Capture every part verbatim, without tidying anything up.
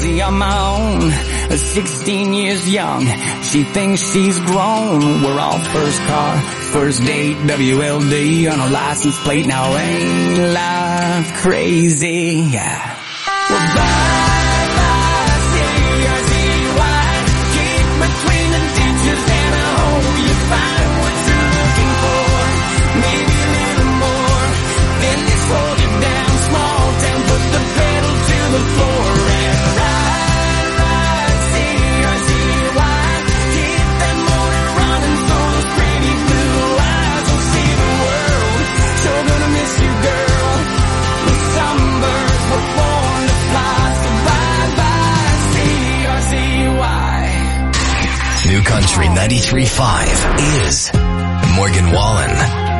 crazy on my own. Sixteen years young, she thinks she's grown. We're all first car, first date, W L D on a license plate. Now ain't life crazy? Yeah. Well, bye bye, C R Z Y. Keep between the ditches and I hope you find what you're looking for. Maybe a little more than this hold you down. Small town, put the pedal to the floor and ride, ride, C R Z Y. Keep that motor running for those pretty blue eyes. We'll see the world. Sure gonna miss you, girl. But some birds were born to fly. So bye bye, C R Z Y. New Country ninety-three point five is Morgan Wallen.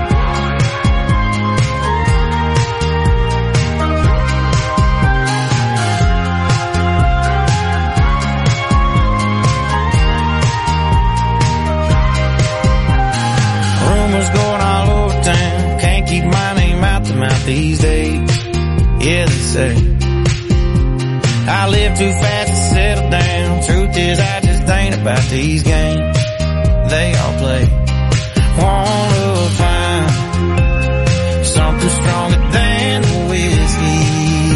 Rumors going all over town. Can't keep my name out the mouth these days. Yeah, they say I live too fast to settle down. Truth is, I just ain't about these games they all play. Wanna find something stronger than the whiskey.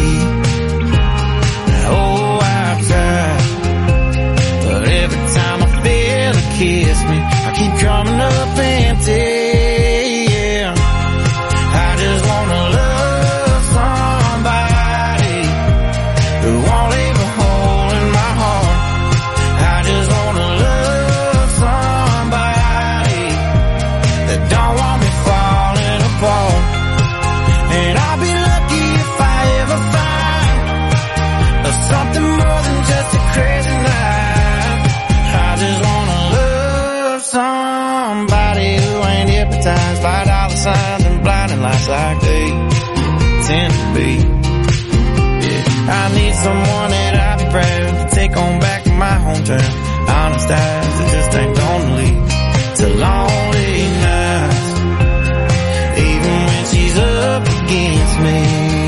Oh, I've tried, but every time I feel a kiss me, I keep coming up empty. Yeah, I just wanna love somebody who won't leave a hole in my heart. I just wanna love somebody that don't want me falling apart. And I'll be lucky if I ever find something more than just a crazy night. I just wanna love somebody who ain't hypnotized by dollar signs and blinding lights like they tend to be. Yeah, I need someone that I'll be proud to take on back to my hometown. Honest eyes that just ain't gonna lead to lonely nights, even when she's up against me.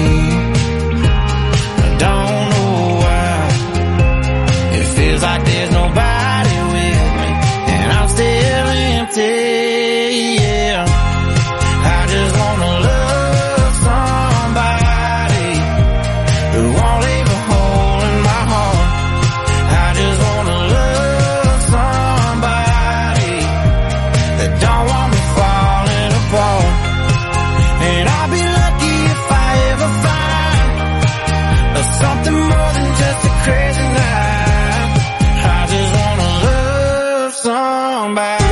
I don't know why it feels like there's nobody with me, and I'm still empty. Yeah, I just wanna love somebody who won't leave a hole in my heart. I just wanna love somebody that don't want me falling apart. And I'll be lucky if I ever find something more than just a crazy night. I just wanna love somebody.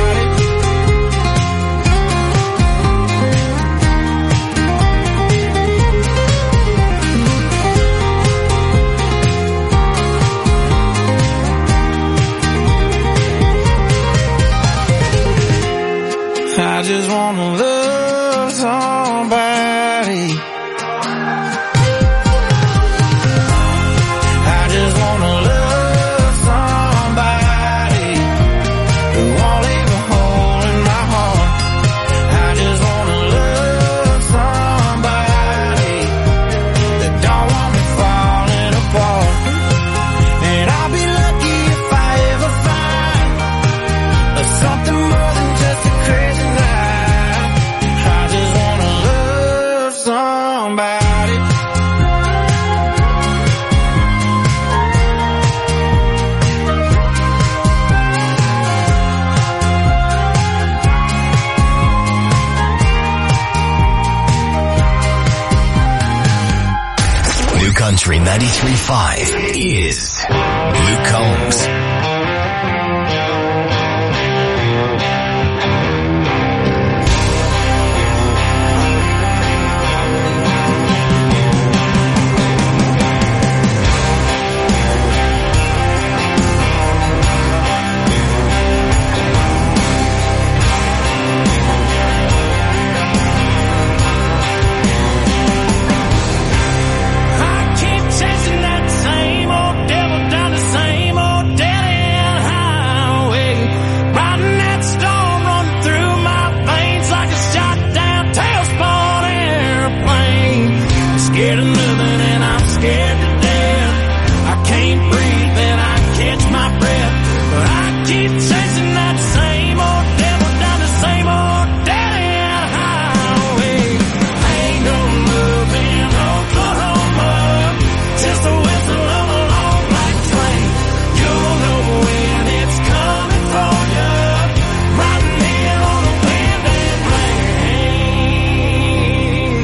I just wanna love somebody. I just wanna love somebody who won't leave a hole in my heart. I just wanna love somebody that don't want me falling apart. And I'll be lucky if I ever find something more than just a crazy night. I just wanna love somebody. New Country ninety-three point five is Luke Combs. I keep chasing that same old devil down the same old devil. keep chasing that same old devil down the same old dead-end highway. Ain't no love in Oklahoma, just the whistle of a long black train. You'll know when it's coming for you, riding in on the wind and rain.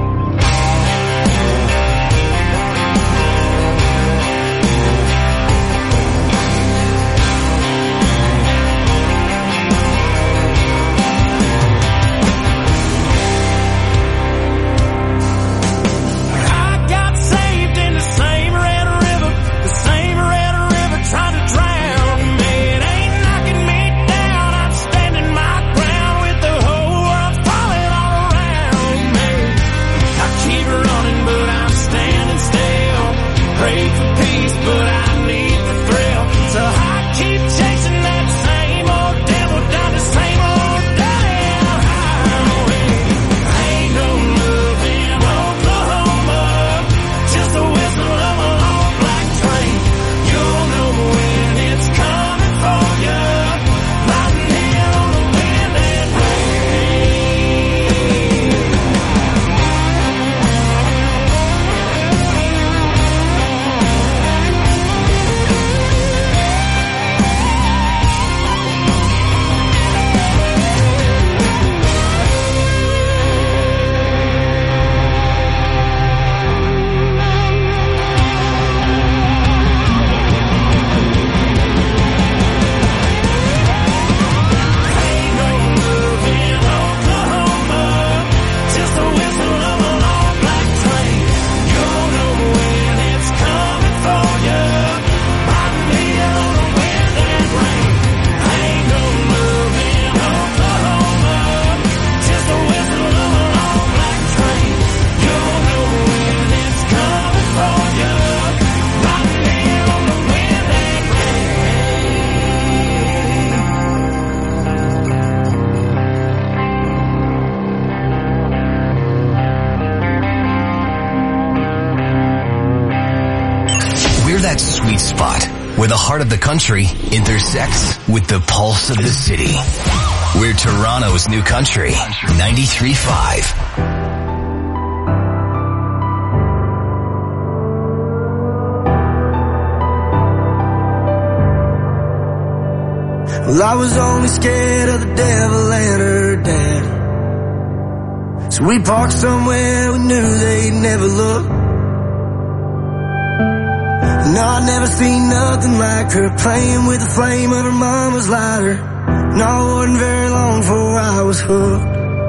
I got saved in the same red river, the same red river trying to drown me. It ain't knocking me down, I'm standing my ground with the whole world falling all around me. I keep running, but I'm standing still. Pray for peace, but I need the thrill. So I keep chasing that same old devil down the same old dead-end highway. Ain't no love in Oklahoma, just the whistle of a long black train. You'll know when it's coming for you, riding in on the wind and rain. Ain't no love in Oklahoma, just the whistle of a long black train. You'll know when it's coming for you, riding in on the wind and rain. Ain't no love in Oklahoma, just the whistle of a long black train. You'll know when it's coming for you, riding in on the wind and rain. We're that sweet spot where the heart of the country intersects with the pulse of the city. We're Toronto's new country, ninety-three point five. Well, I was only scared of the devil and her dad. So we parked somewhere we knew they'd never look. No, I never seen nothing like her playing with the flame of her mama's lighter. No, it wasn't very long before I was hooked.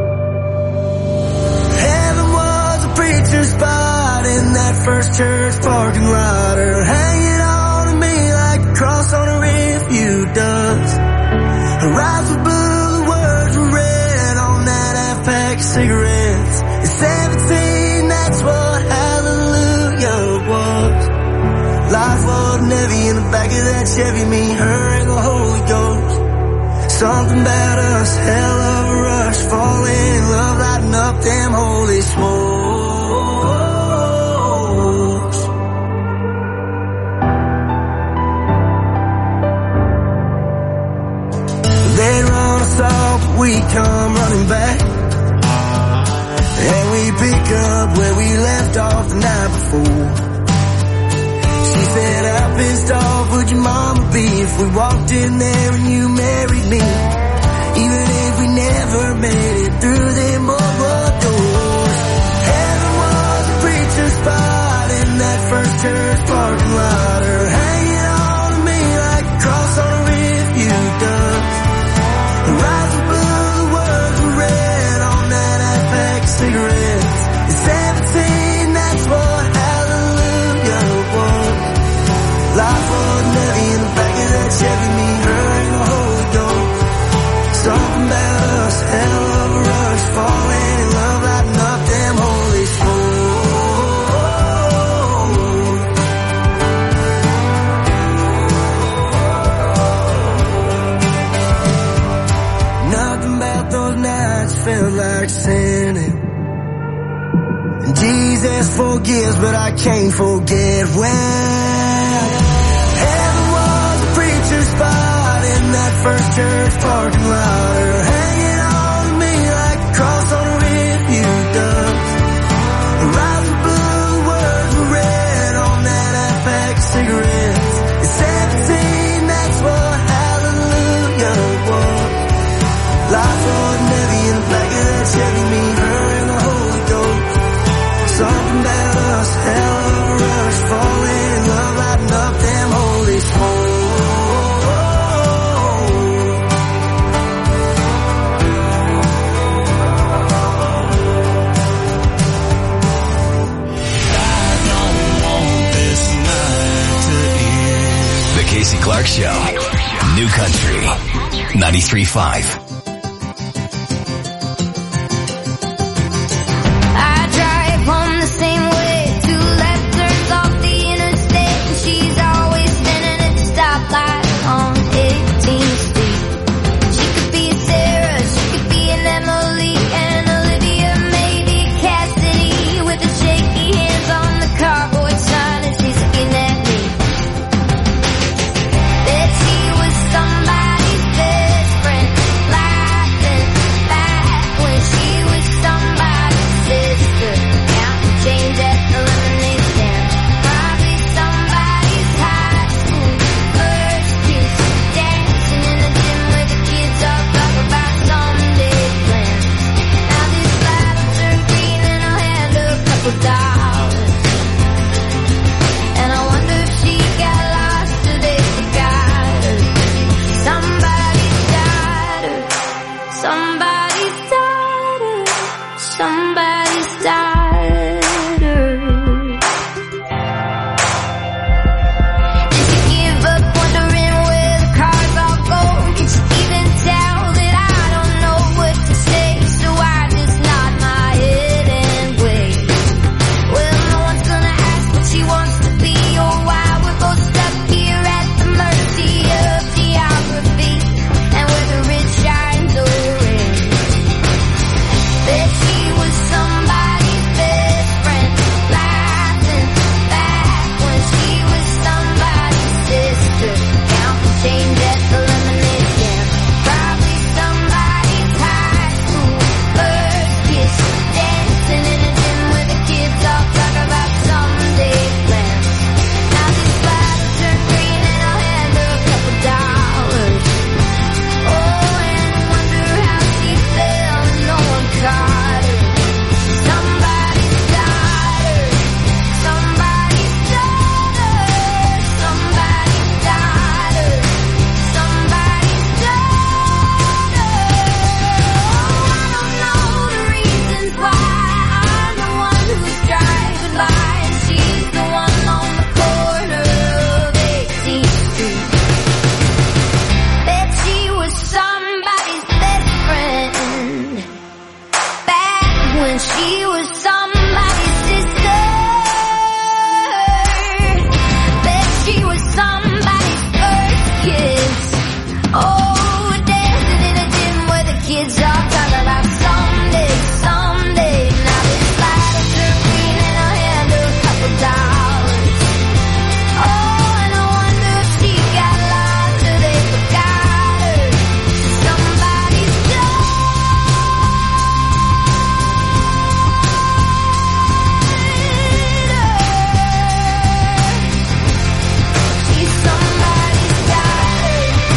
Heaven was a preacher's spot in that first church parking lot. Her hanging on to me like a cross on a rearview does. Her eyes were blue, the words were red on that half pack of cigarettes. At seventeen, that's what hallelujah was. Life wasn't heavy in the back of that Chevy, me, her, and the Holy Ghost. Something about us, hell of a rush, falling in love, lighting up them holy smokes. They run us off, but we come running back, and we pick up where we left off the night before. She said, how pissed off would your mama be if we walked in there and you married me? Even if we never made it through them boardwalk doors. Heaven was a preacher's spot in that first church parking lot. Her hanging on to me like a cross on a rearview does. Her eyes were blue, the words were red on that half pack of cigarettes. At seventeen, that's what hallelujah was. Life wasn't heavy in the back of that Chevy, me, her, and the Holy Ghost. Something about us, hell of a rush, falling in love, lighting up them holy smokes. Nothing about those nights felt like sinning. And Jesus forgives, but I can't forget when heaven was a preacher's spot in first church parking lot, or hanging on to me like a cross on a rearview does. The rising blue words were red on that half-pack cigarettes. At seventeen, that's what hallelujah was. Life ordinary in the back of that Chevy, me, her, and the Holy Ghost. Something about us, hell of a rush, falling in love, lighting up them holy smokes. The Casey Clark Show. New Country. ninety-three point five. I drive home the same way. Two left turns off the interstate, and she's always standing at the stoplight on eighteenth Street. She could be Sarah, she could be an Emily, and Olivia, maybe Cassidy, with the shaky hands on the cardboard sign as she's looking at me. That she was somebody's best friend, laughing back when she was somebody's sister, counting change at the lemonade stand. Probably somebody's high school first kiss, dancing in the gym where the kids all talk about someday plans. Now this light will turn green and I'll hand her a couple dollars, and I wonder if she got lost or they forgot her. Somebody's daughter, somebody's daughter, somebody's daughter. Did you give up wondering where the cars all go? Can she even tell that I don't know what to say? So I just nod my head and wait. Well, no one's gonna ask what she wants to be or why we're both stuck here at the mercy of geography and where the rich shines orange. That she was somebody's best friend, laughing back when she was somebody's sister, counting change at the lemonade stand. Probably somebody's high school first kiss, dancing in a gym where the kids all talk about someday plans. Now this light will turn green and I'll hand her a couple dollars. Oh, and wonder how she felt, no one caught her. Somebody's daughter, somebody's daughter, somebody's daughter, somebody's daughter. Oh, I don't know the reasons why I'm the one who's driving by, and she's the one on the corner of eighteenth Street. Bet she was somebody's best friend back when she was somebody's sister. Bet she was somebody's first kiss. Oh, dancing in a gym where the kids all talk about someday, someday. Now this light will turn green and I'll hand her a couple dollars. Oh, and I wonder if she got lost or they forgot her. Somebody's daughter. She's somebody's daughter.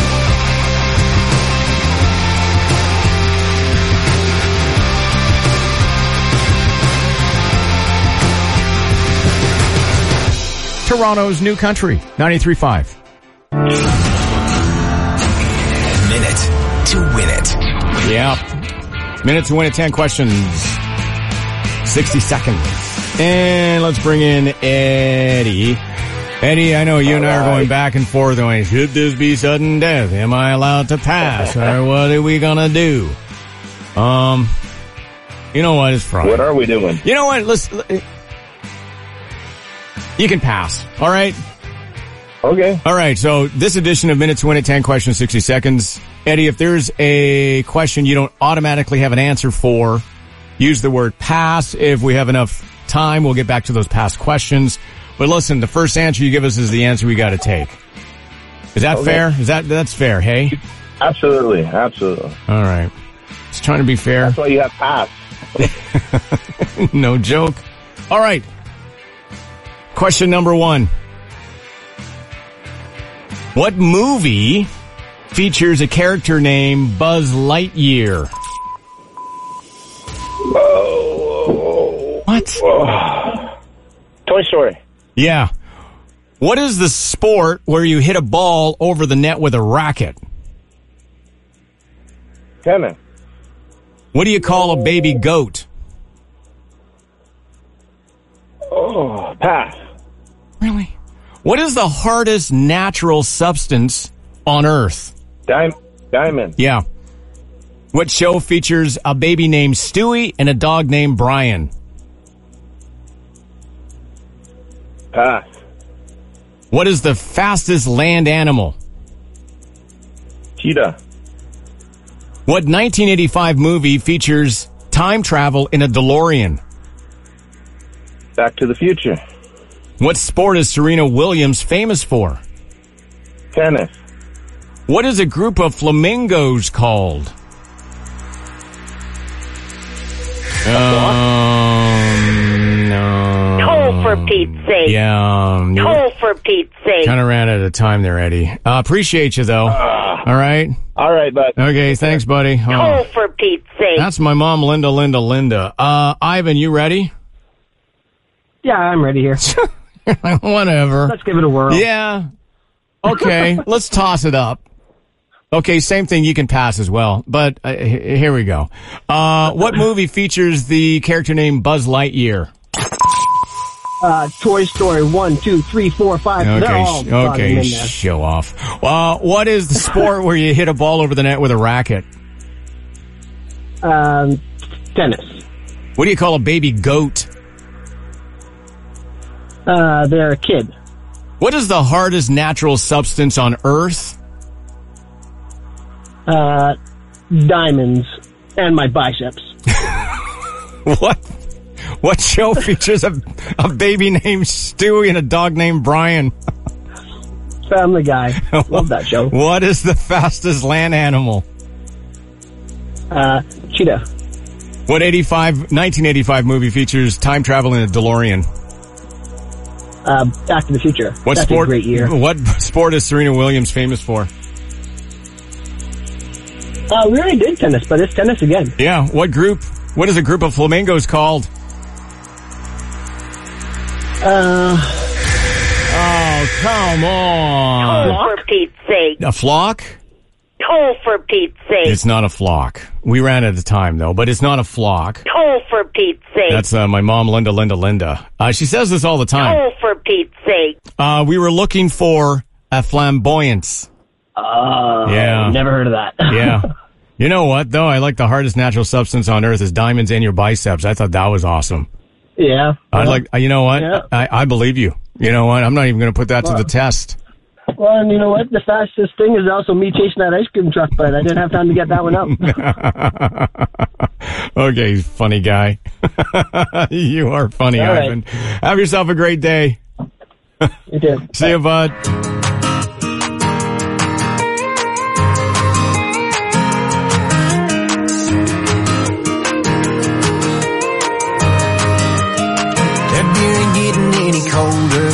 Toronto's New Country, ninety-three point five. Minute to win it. Yeah. Minute to win it, ten questions. sixty seconds. And let's bring in Eddie. Eddie, I know you and I are going back and forth going, should this be sudden death? Am I allowed to pass? Or what are we gonna do? Um, you know what? It's Friday. What are we doing? You know what? Let's, you can pass. All right? Okay. All right. So this edition of Minute to Win It, ten questions, sixty seconds. Eddie, if there's a question you don't automatically have an answer for, use the word pass. If we have enough time, we'll get back to those past questions. But listen, the first answer you give us is the answer we got to take. Is that Okay. fair? Is that, that's fair, hey? Absolutely, absolutely. All right. Just trying to be fair. That's why you have pass. No joke. All right. Question number one. What movie features a character named Buzz Lightyear? Oh. What? Oh. Toy Story. Yeah. What is the sport where you hit a ball over the net with a racket? Tennis. What do you call a baby goat? Oh, pass. Really? What is the hardest natural substance on Earth? Dim- diamond. Yeah. What show features a baby named Stewie and a dog named Brian? Pass. What is the fastest land animal? Cheetah. What nineteen eighty-five movie features time travel in a DeLorean? Back to the Future. What sport is Serena Williams famous for? Tennis. What is a group of flamingos called? Um, no. Oh, for Pete's sake. Yeah. Um, you Oh, for Pete's sake. kind of ran out of time there, Eddie. Uh, appreciate you, though. Uh, All right. all right, bud. Okay, thanks, buddy. Oh, Oh, for Pete's sake. that's my mom, Linda, Linda, Linda. Uh, Ivan, you ready? Yeah, I'm ready here. Whatever. Let's give it a whirl. Yeah. Okay, let's toss it up. Okay, same thing. You can pass as well. But uh, h- here we go. Uh, what movie features the character named Buzz Lightyear? Uh, Toy Story one, two, three, four, five. They're Okay, all sh- brought okay, in there. show off. Uh, what is the sport where you hit a ball over the net with a racket? Um, tennis. What do you call a baby goat? Uh, they're a kid. What is the hardest natural substance on Earth? Uh, diamonds and my biceps. What? What show features a, a baby named Stewie and a dog named Brian? Family Guy. Love that show. What is the fastest land animal? Uh, cheetah. What eighty-five, nineteen eighty-five movie features time travel in a DeLorean? Uh, Back to the Future. What That's sport? a great year. What sport is Serena Williams famous for? Uh, we already did tennis, but it's tennis again. Yeah. What group? What is a group of flamingos called? Uh, Oh, come on. Oh, for Pete's sake. A flock? Oh, for Pete's sake. It's not a flock. We ran out of time, though, but it's not a flock. Oh, for Pete's sake. That's uh, my mom, Linda, Linda, Linda. Uh, she says this all the time. Oh, for Pete's sake. Uh, we were looking for a flamboyance. uh, Yeah. Never heard of that. Yeah. You know what, though? I like the hardest natural substance on Earth is diamonds in your biceps. I thought that was awesome. yeah. I'd like, uh, you know what? Yeah. I, I believe you. You know what? I'm not even going to put that to the test. Well, and you know what? The fastest thing is also me chasing that ice cream truck, but I didn't have time to get that one up. Okay, funny guy. You are funny, All right. Ivan. Have yourself a great day. You did. See you, bud. That beer ain't getting any colder,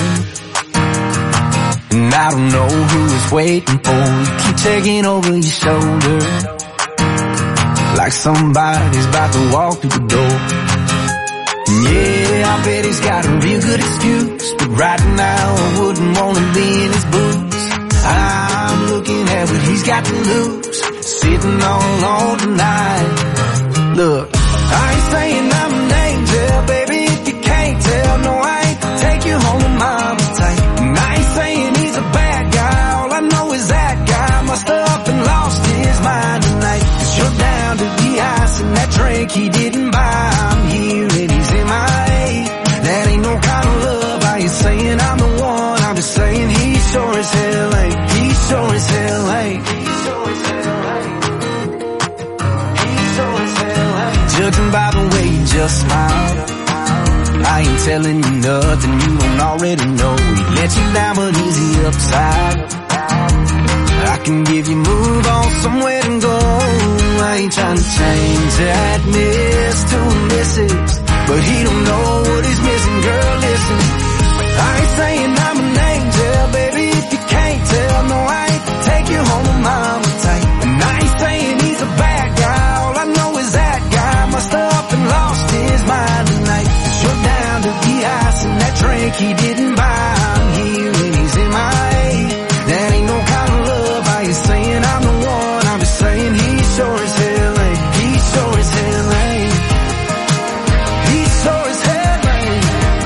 and I don't know who it's waiting for. You keep taking over your shoulder, like somebody's about to walk through the door. Yeah, I bet he's got a real good excuse, but right now I wouldn't want to be in his boots. I'm looking at what he's got to lose, sitting all alone tonight. Look, I ain't saying I'm an angel, baby, if you can't tell. No, I ain't take you home to mama's tight. And I ain't saying he's a bad guy, all I know is that guy must have up and lost his mind tonight. Cause you're down to the ice and that drink he didn't buy. I'm here and he's in my A. That ain't no kind of love. I ain't saying I'm the one, I'm just saying he sure as hell ain't. He sure as hell ain't. He sure as hell ain't. He sure as hell ain't. Judging by the way you just smiled, I ain't telling you nothing you don't already know. He let you down, but is he upside? I can give you move on somewhere to go. I ain't trying to change that miss to a missus, but he don't know what he's missing, girl, listen. I ain't saying I'm an angel, baby, if you can't tell. No, I ain't to take you home to mama tight. And I ain't saying he's a bad guy, all I know is that guy must have up and lost his mind tonight. Shut down to the ice and that drink he didn't buy. I'm here and he's in my A. That ain't no kind of love, I ain't saying I'm the one, I'm just saying he sure as hell ain't. He sure as hell ain't. He sure as hell ain't.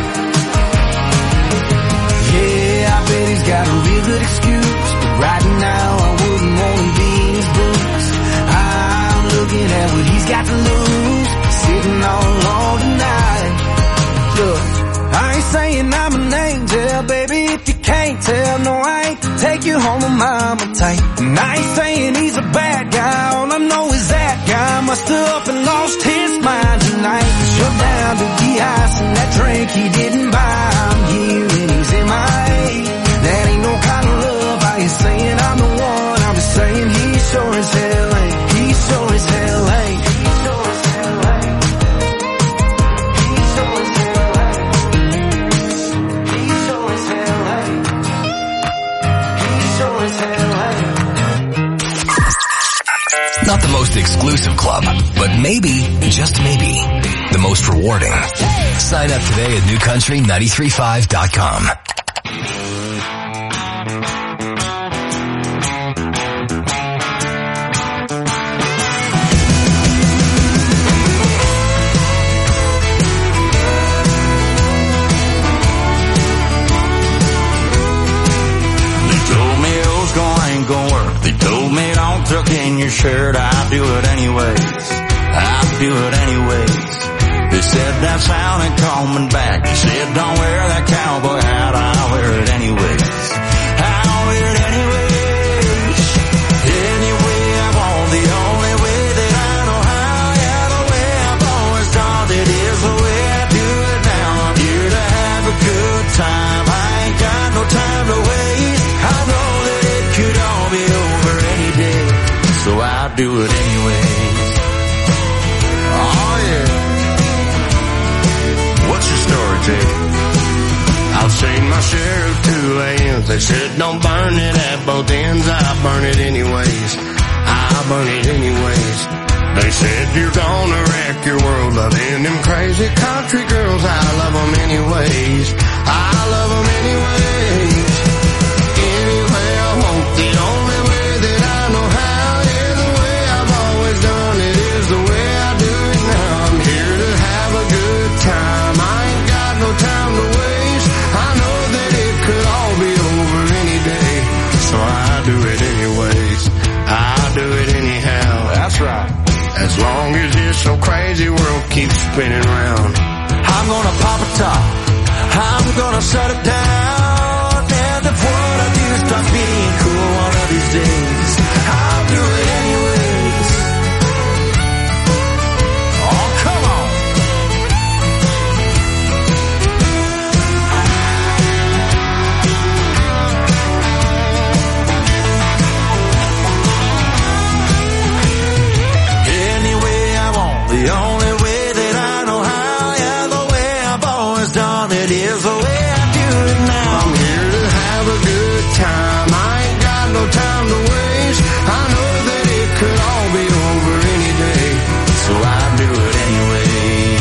Yeah, I bet he's got a real good excuse, but right now I wouldn't want to be in his boots. I'm looking at what he's got to lose, sitting all alone tonight. Look, I ain't saying I'm an angel, baby, if you can't tell. No, I ain't to take you home to mama tight. And I ain't saying he's a bad guy, all I know is that guy must have up and lost his mind tonight. Shut down to the ice and that drink he didn't buy. I'm here and he's in my A. That ain't no kind of love, I ain't saying I'm the one, I'm just saying he sure as hell ain't. He sure as hell ain't. He sure as hell ain't. He sure as hell ain't. He sure as hell ain't. He sure as hell ain't. Not the most exclusive club, but maybe, just maybe, the most rewarding. Sign up today at new country nine three five dot com. Tuck in your shirt, I'll do it anyways. I'll do it anyways. They said that sound ain't coming back. They said don't wear that cowboy hat. I'll wear it anyways. I'll wear it anyways. Anyway I want, the only way that I know how. Yeah, the way I've always done it is the way I do it now. I'm here to have a good time. I ain't got no time to waste. I know that it could all be over any day, so I'll do it anyways. Oh yeah. What's your story, Jake? I've seen my share of two A Ms. They said don't burn it at both ends. I burn it anyways. I burn it anyways. They said you're gonna wreck your world loving them crazy country girls. I love them anyways. I love them anyways. Anyway I want, the only way that I know how. Yeah, the way I've always done it is the way I do it now. I'm here to have a good time. I ain't got no time to waste. I know that it could all be over any day, so I do it anyways. I do it anyhow. That's right. As long as this so crazy world keeps spinning round, I'm gonna pop a top. I'm gonna shut it down. And if what I do starts being cool one of these days, I'll do it anyways. Oh, come on. Any way I want, the only way that I know how. Yeah, the way I've always done it is the way I do it now. I'm here to have a good time. I ain't got no time to waste. I know that it could all be over any day, So I do it anyways.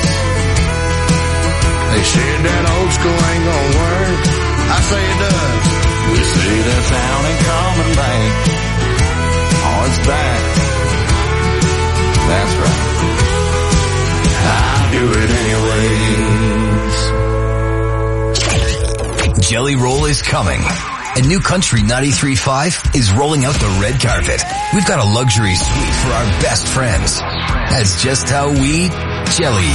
they said that old school ain't gonna work. I say it does. We see the town ain't coming back. Oh, it's back. That's right. I do it anyways. Jelly Roll is coming. And New Country ninety-three point five is rolling out the red carpet. We've got a luxury suite for our best friends. That's just how we jelly.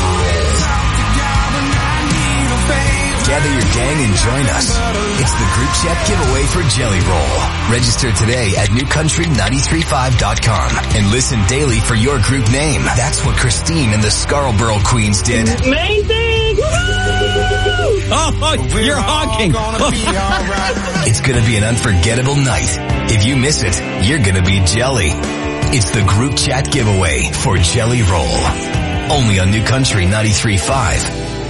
Gather your gang and join us. It's the group chat giveaway for Jelly Roll. Register today at new country nine three five dot com and listen daily for your group name. That's what Christine and the Scarborough Queens did. Macy! Oh, you're honking. It's gonna be an unforgettable night. If you miss it, you're gonna be jelly. It's the group chat giveaway for Jelly Roll. Only on New Country ninety-three point five.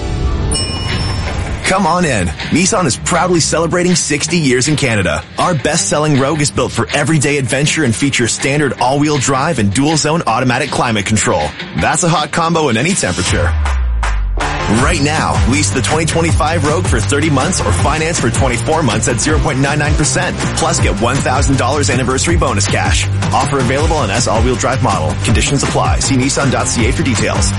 Come on in. Nissan is proudly celebrating sixty years in Canada. Our best-selling Rogue is built for everyday adventure and features standard all-wheel drive and dual-zone automatic climate control. That's a hot combo in any temperature. Right now, lease the twenty twenty-five Rogue for thirty months or finance for twenty-four months at zero point nine nine percent. Plus get one thousand dollars anniversary bonus cash. Offer available on S all-wheel drive model. Conditions apply. See Nissan dot C A for details.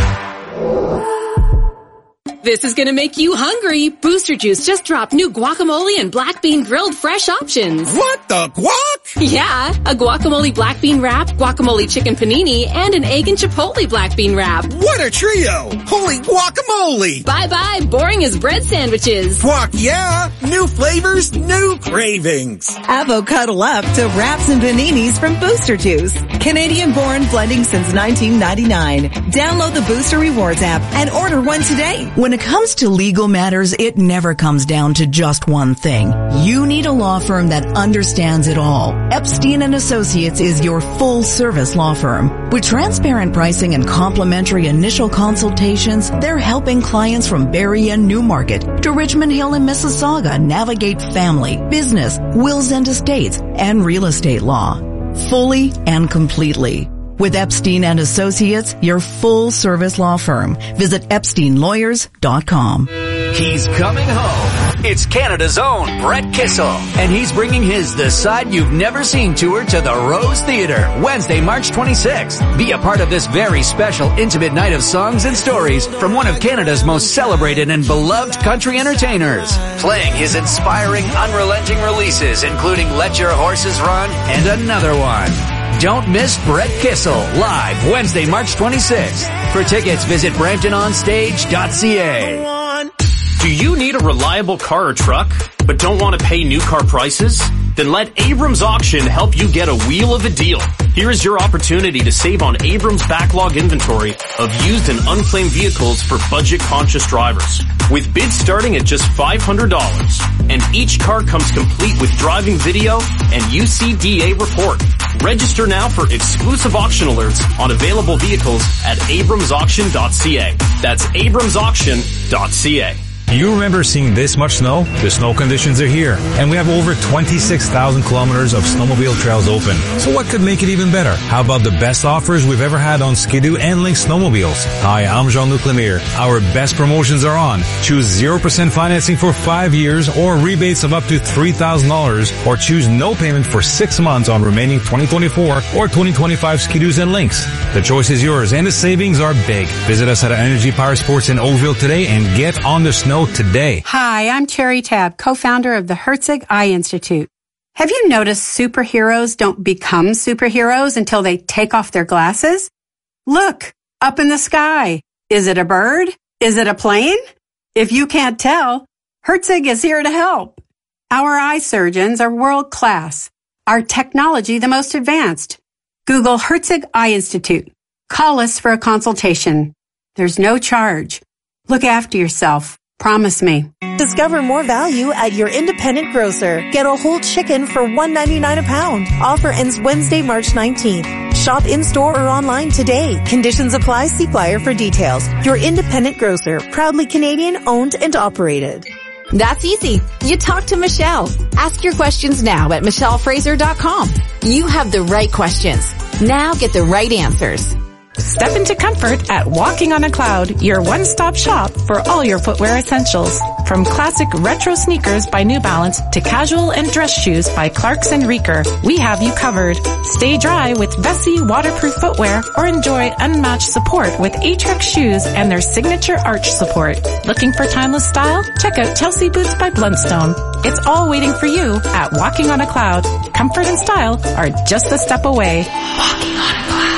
This is gonna make you hungry. Booster Juice just dropped new guacamole and black bean grilled fresh options. What the guac? Yeah, a guacamole black bean wrap, guacamole chicken panini, and an egg and chipotle black bean wrap. What a trio! Holy guacamole! Bye-bye, boring as bread sandwiches. Guac, yeah! New flavors, new cravings. Avocado up to wraps and paninis from Booster Juice. Canadian-born, blending since nineteen ninety-nine. Download the Booster Rewards app and order one today. When it comes to legal matters, it never comes down to just one thing. You need a law firm that understands it all. Epstein and Associates is your full-service law firm. With transparent pricing and complimentary initial consultations, they're helping clients from Barrie and Newmarket to Richmond Hill and Mississauga navigate family, business, wills and estates, and real estate law. Fully and completely. With Epstein and Associates, your full-service law firm. Visit epstein lawyers dot com. He's coming home. It's Canada's own Brett Kissel, and he's bringing his The Side You've Never Seen tour to the Rose Theatre, Wednesday, March twenty-sixth. Be a part of this very special, intimate night of songs and stories from one of Canada's most celebrated and beloved country entertainers, playing his inspiring, unrelenting releases, including Let Your Horses Run and another one. Don't miss Brett Kissel live Wednesday, March twenty-sixth. For tickets, visit brampton on stage dot c a. Do you need a reliable car or truck, but don't want to pay new car prices? Then let Abrams Auction help you get a wheel of a deal. Here is your opportunity to save on Abrams' backlog inventory of used and unclaimed vehicles for budget-conscious drivers. With bids starting at just five hundred dollars, and each car comes complete with driving video and U C D A report. Register now for exclusive auction alerts on available vehicles at abrams auction dot c a. That's abrams auction dot c a. Do you remember seeing this much snow? The snow conditions are here, and we have over twenty-six thousand kilometers of snowmobile trails open. So what could make it even better? How about the best offers we've ever had on Ski-Doo and Lynx snowmobiles? Hi, I'm Jean-Luc Lemire. Our best promotions are on. Choose zero percent financing for five years or rebates of up to three thousand dollars, or choose no payment for six months on remaining twenty twenty-four or twenty twenty-five Ski-Doos and Lynx. The choice is yours, and the savings are big. Visit us at Energy Power Sports in Oakville today and get on the snow today. Hi, I'm Terry Tabb, co-founder of the Herzig Eye Institute. Have you noticed superheroes don't become superheroes until they take off their glasses? Look, up in the sky. Is it a bird? Is it a plane? If you can't tell, Herzig is here to help. Our eye surgeons are world class. Our technology the most advanced. Google Herzig Eye Institute. Call us for a consultation. There's no charge. Look after yourself. Promise me. Discover more value at your independent grocer. Get a whole chicken for one dollar and ninety-nine cents a pound. Offer ends Wednesday, March nineteenth. Shop in-store or online today. Conditions apply. See flyer for details. Your independent grocer. Proudly Canadian owned and operated. That's easy. You talk to Michelle. Ask your questions now at michelle fraser dot com. You have the right questions. Now get the right answers. Step into comfort at Walking on a Cloud, your one-stop shop for all your footwear essentials. From classic retro sneakers by New Balance to casual and dress shoes by Clarks and Reeker, we have you covered. Stay dry with Vessi waterproof footwear or enjoy unmatched support with Atrix shoes and their signature arch support. Looking for timeless style? Check out Chelsea Boots by Blundstone. It's all waiting for you at Walking on a Cloud. Comfort and style are just a step away. Walking on a Cloud.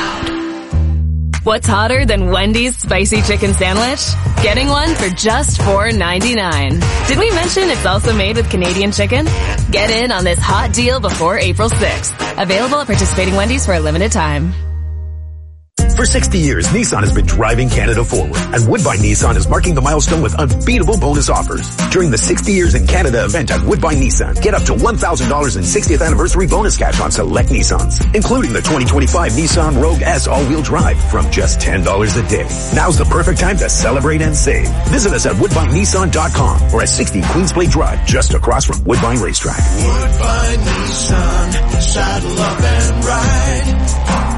What's hotter than Wendy's spicy chicken sandwich? Getting one for just four ninety-nine. Did we mention it's also made with Canadian chicken? Get in on this hot deal before April sixth. Available at participating Wendy's for a limited time. For sixty years, Nissan has been driving Canada forward, and Woodbine Nissan is marking the milestone with unbeatable bonus offers. During the sixty years in Canada event at Woodbine Nissan, get up to one thousand dollars in sixtieth anniversary bonus cash on select Nissans, including the twenty twenty-five Nissan Rogue S all-wheel drive from just ten dollars a day. Now's the perfect time to celebrate and save. Visit us at woodbine nissan dot com or at sixty Queensblade Drive, just across from Woodbine Racetrack. Woodbine Nissan, saddle up and ride.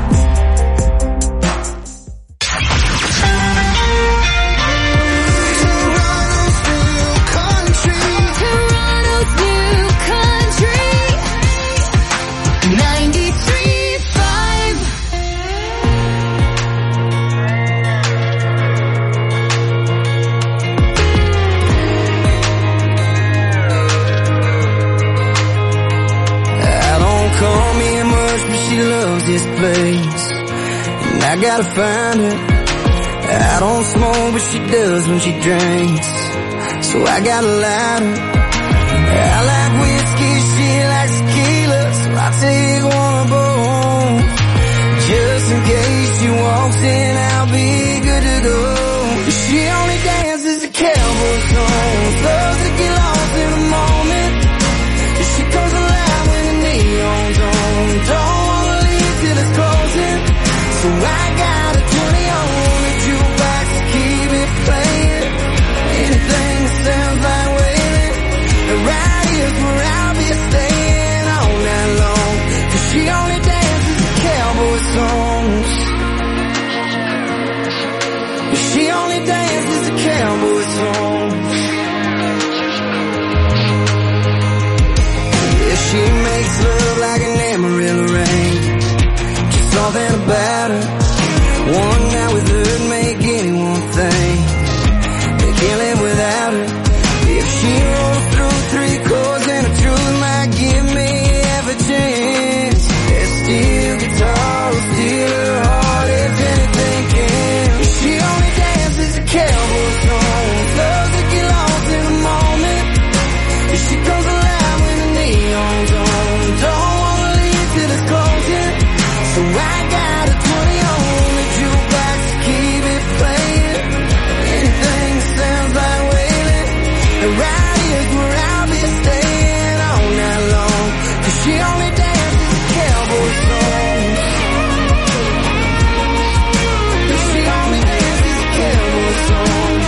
This place, and I gotta find her. I don't smoke, but she does when she drinks, so I gotta light her. I like whiskey, she likes tequila, so I take one home. Just in case she walks in, I'll be good to go. She only dances a cowboy song, loves to get lost in the moment. She comes alive when the neon's on. Don't till it's closing, so I got a twenty on the jukebox to keep it playing. Anything that sounds like wailing, right here's where I'll be staying all night long. 'Cause she only dances the cowboy songs. She only dances the cowboy songs. Yeah, she makes love like an Amarillo rain. Something about her, one night with her make anyone think they can't live without her. If she rolls through three chords and the truth might give me half a chance. There's steel guitar, steal her heart if anything can. She only dances a cowboy song, loves to get lost in the moment. She comes alive when the neon's on. Don't wanna leave till it's closing, so I got a twenty on the jukebox to keep it playing. Anything that sounds like wailing, and right here's where I'll be staying all night long. 'Cause she only dances the cowboy songs. She only dances the cowboy songs.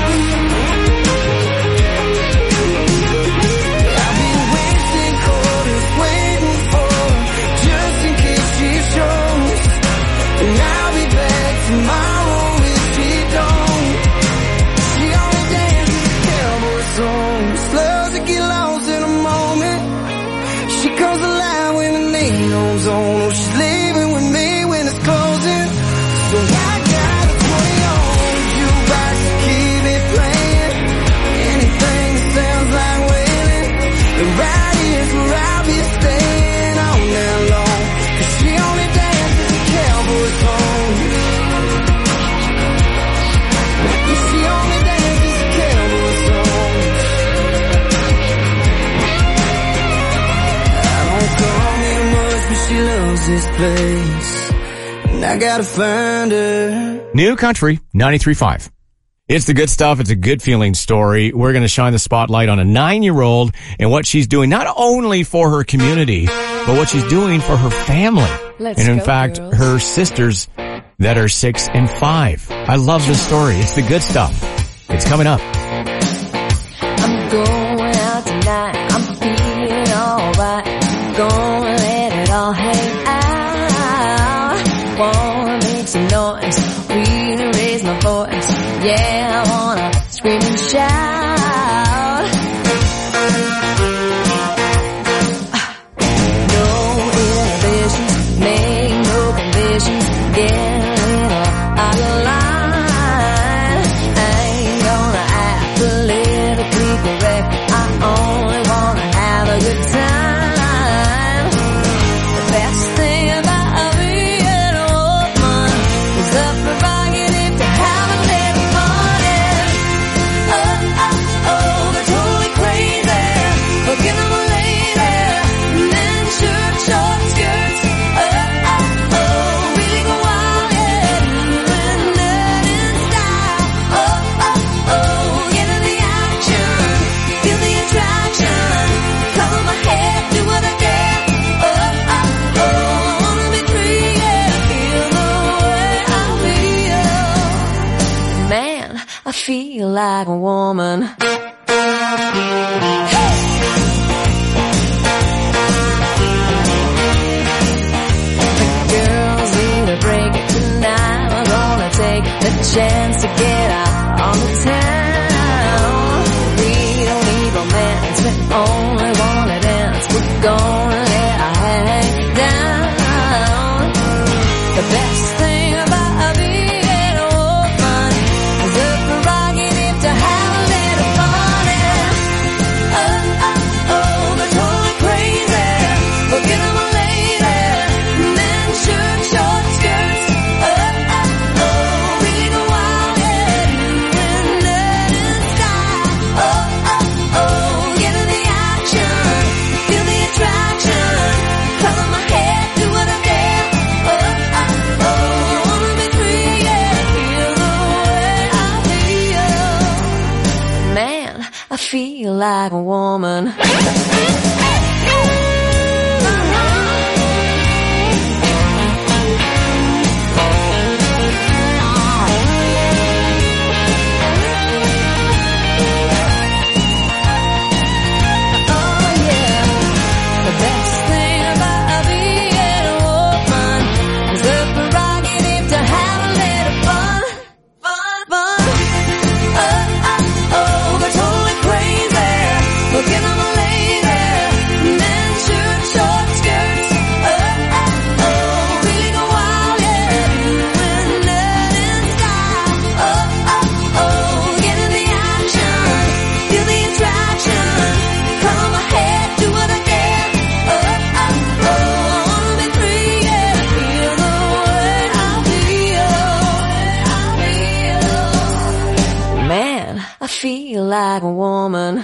I've been wasting quarters waiting for her, just in case she shows. And I'll be back tomorrow if she don't. She only dances the cowboy songs, loves to get lost in a moment. She comes alive when the neon's on. Oh, she's leaving with me when it's closing, so I got a twenty on the jukebox to keep it playing. Anything that sounds like wailing, and right here's where I'll be staying all night long. 'Cause she only dances the cowboy songs. She only dances the cowboy songs. I don't call me much, but she loves this place, and I gotta find her. New Country ninety-three point five. It's the good stuff. It's a good feeling story. We're going to shine the spotlight on a nine-year-old and what she's doing, not only for her community, but what she's doing for her family. Let's and in go, fact, girls. her sisters that are six and five. I love this story. It's the good stuff. It's coming up. I'm going out tonight. I'm feeling alright. Gonna let it all hang out. Wanna make some noise. Really raise my voice. Yeah, I wanna scream and shout. No inhibitions, make no conditions. Get a little out of line. I ain't gonna act politically correct. I only wanna have a good time. The best thing about being a woman is the prerogative to have a little party. Oh, oh, oh, they're totally crazy. Forgive them a lady. Men, shirt, short skirts. Oh, oh, oh, really go wild feel like a woman. Take the chance to get out on the town. We don't need romance, we only want to dance. We're gonna let our hang down. The best thing about being a woman is the prerogative to have a little fun. And oh, oh, oh, they're totally crazy. Forget them a lady. Men shirt, short skirts. Oh, oh, oh. I feel like a woman. I feel like a woman.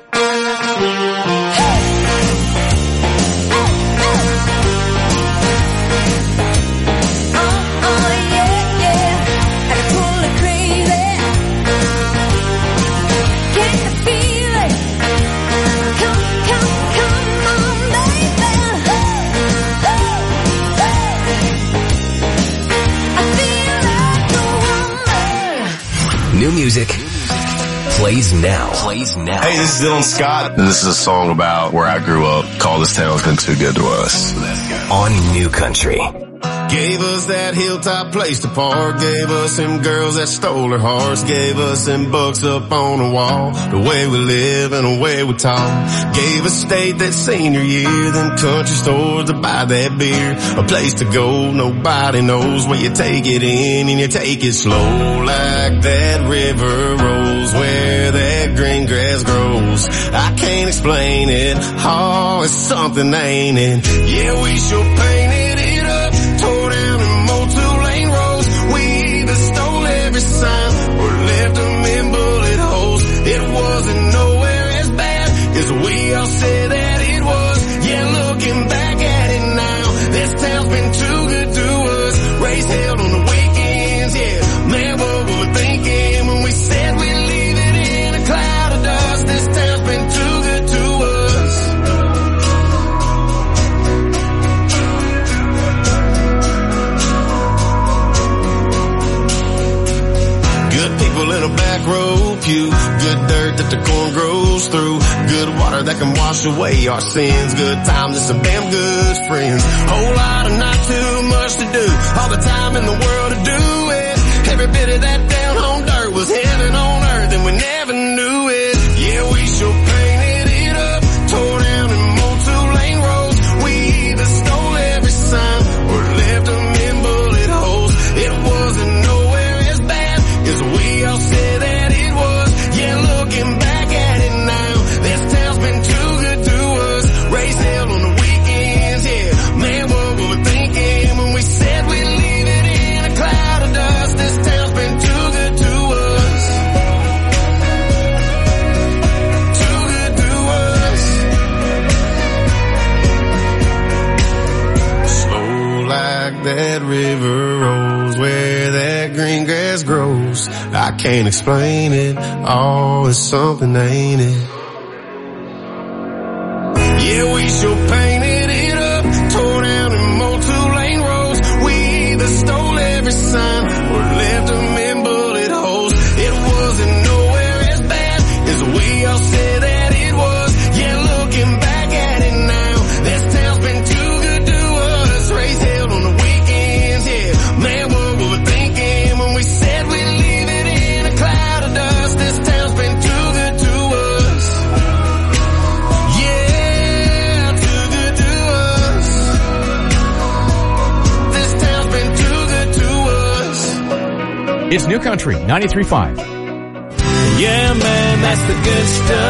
New music plays now. Plays now. Hey, this is Dylan Scott, and this is a song about where I grew up. Call This Town's Been Too Good to Us. On New Country. Gave us that hilltop place to park. Gave us them girls that stole our hearts. Gave us them books up on the wall. The way we live and the way we talk. Gave us state that senior year. Then country stores to buy that beer. A place to go nobody knows where you take it in and you take it slow. Like that river rolls where that green grass grows. I can't explain it. Oh, it's something, ain't it? Yeah, we sure painted it up. Tore down and mowed two lane roads. We either stole every sign or left them in bullet holes. It wasn't nowhere as bad as we all said that it was. Yeah, looking back at it now, this town's been too good to us. Race held on the weekends, yeah. Man, what were we thinking when we said we'd leave it in a cloud of dust? This town's been too good to us. Good people in a back row pew. Good dirt that the corn grows through. Good water that can wash away our sins. Good times and some damn good friends. Whole lot of not too much to do. All the time in the world to do it. Every bit of that down home dirt was heaven on earth and we never knew it. Yeah, we sure painted it up. Tore down and mowed two lane roads. We either stole every sign or left them in bullet holes. It wasn't nowhere as bad as we all said that it was. Yeah, looking back at it now, this town's been too good to us. Race held on the weekends, yeah. Man, what were we thinking when we said we'd leave it in a cloud of dust? This town's been too good to us. Too good to us. Slow like that river rolls where that green grass grows. I can't explain it. Oh, it's something, ain't it? Yeah, we sure painted it up. Tore down and mowed two lane roads. We either stole every sign or left them in bullet holes. It wasn't It's New Country, ninety-three point five. Yeah, man, that's the good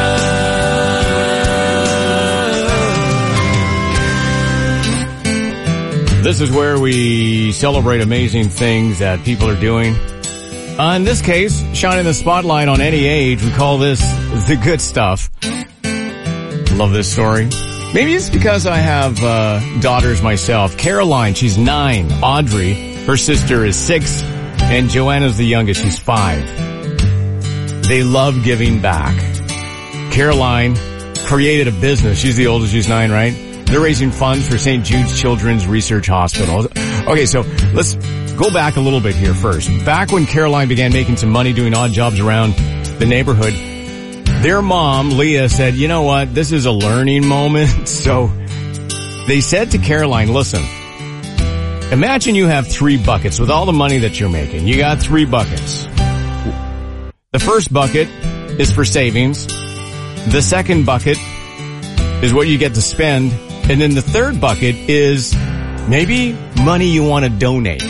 stuff. This is where we celebrate amazing things that people are doing. Uh, in this case, shining the spotlight on any age, we call this the good stuff. Love this story. Maybe it's because I have uh, daughters myself. Caroline, she's nine. Audrey, her sister, is six. And Joanna's the youngest. She's five. They love giving back. Caroline created a business. She's the oldest. She's nine, right? They're raising funds for Saint Jude's Children's Research Hospital. Okay, so let's go back a little bit here first. Back when Caroline began making some money doing odd jobs around the neighborhood, their mom, Leah, said, you know what? This is a learning moment. So they said to Caroline, listen, imagine you have three buckets with all the money that you're making. You got three buckets. The first bucket is for savings. The second bucket is what you get to spend. And then the third bucket is maybe money you want to donate.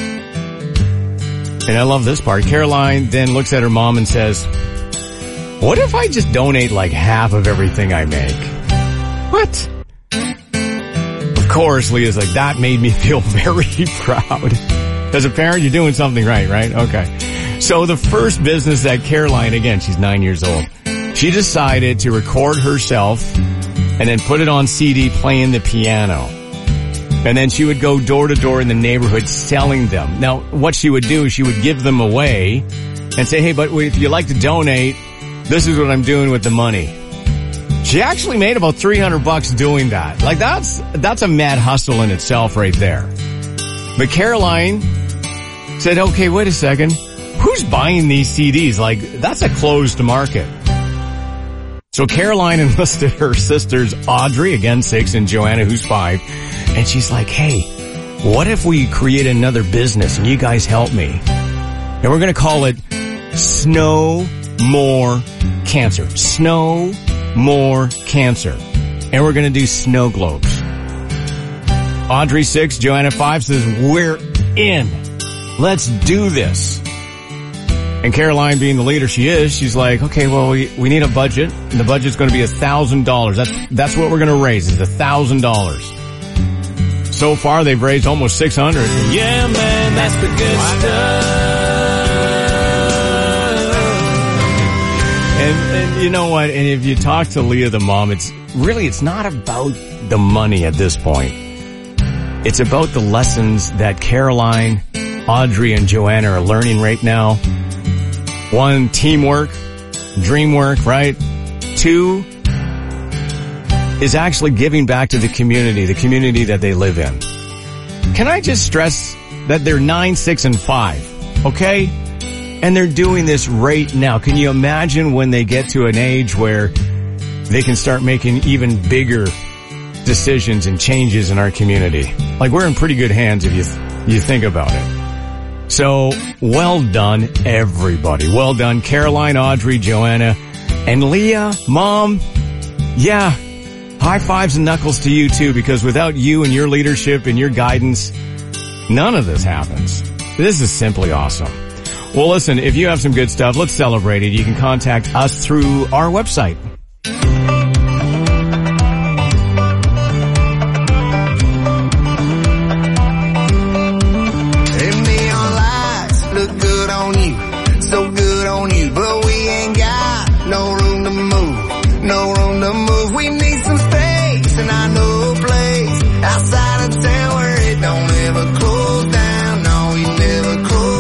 And I love this part. Caroline then looks at her mom and says, what if I just donate like half of everything I make? What? Of course, Leah's like, that made me feel very proud. As a parent, you're doing something right, right? Okay. So the first business that Caroline, again, she's nine years old, she decided to record herself and then put it on C D playing the piano. And then she would go door to door in the neighborhood selling them. Now, what she would do is she would give them away and say, hey, but if you'd like to donate, this is what I'm doing with the money. She actually made about three hundred bucks doing that. Like that's, that's a mad hustle in itself right there. But Caroline said, okay, wait a second. Who's buying these C Ds? Like, that's a closed market. So Caroline enlisted her sisters, Audrey, again six, and Joanna, who's five. And she's like, hey, what if we create another business and you guys help me? And we're going to call it Snow More Cancer. Snow More Cancer. And we're going to do snow globes. Audrey six, Joanna five says, we're in. Let's do this. And Caroline, being the leader she is, she's like, okay, well, we, we need a budget. And the budget's going to be a thousand dollars. That's, that's what we're going to raise, is a thousand dollars. So far, they've raised almost six hundred. Yeah, man, that's the good stuff. And, and you know what? And if you talk to Leah, the mom, it's really, it's not about the money at this point. It's about the lessons that Caroline, Audrey, and Joanna are learning right now. One, teamwork, dream work, right? Two is actually giving back to the community, the community that they live in. Can I just stress that they're nine, six, and five, okay? And they're doing this right now. Can you imagine when they get to an age where they can start making even bigger decisions and changes in our community? Like, we're in pretty good hands if you th- you think about it. So, well done, everybody. Well done, Caroline, Audrey, Joanna, and Leah, Mom. Yeah, high fives and knuckles to you too, because without you and your leadership and your guidance, none of this happens. This is simply awesome. Well, listen, if you have some good stuff, let's celebrate it. You can contact us through our website.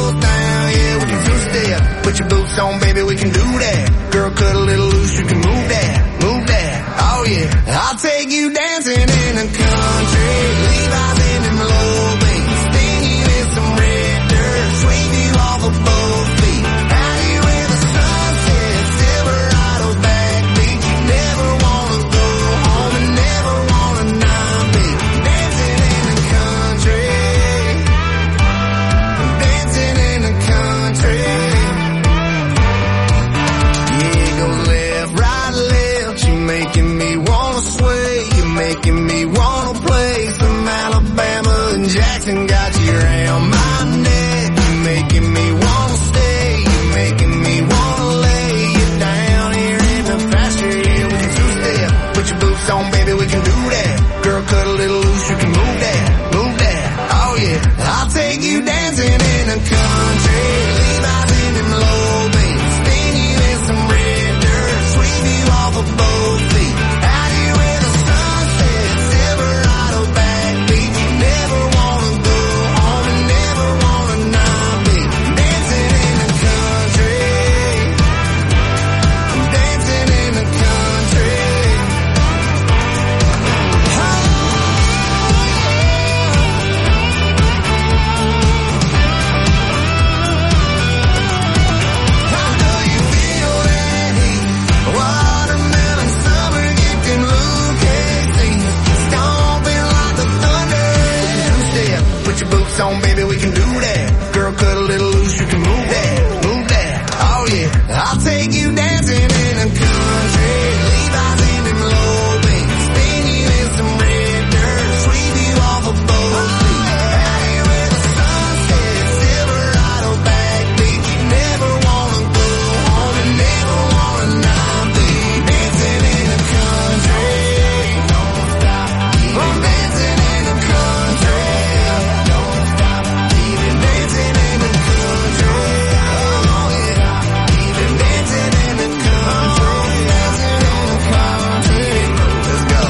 On, baby, we can do that. Girl, cut a little loose, you can move can do that. Girl, cut a little loose, you can move that, move that. Oh yeah, I'll take you dancing in the country. Levi's in them low boots, spin you in some red dirt, sweep you off a boat. Out here where the sun sets, Silverado backbeat. You never wanna go home, you never wanna not be dancing in the country. Don't stop, keep dancing in the country. Don't stop, keep dancing in the country. Oh yeah, keep dancing in the country, dancing in the country. Let's go.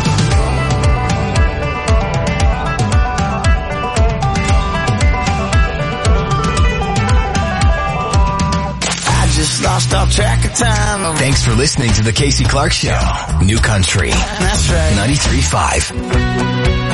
I just lost all track of time. Thanks for listening to the Casey Clark Show. New Country. That's right. ninety-three point five.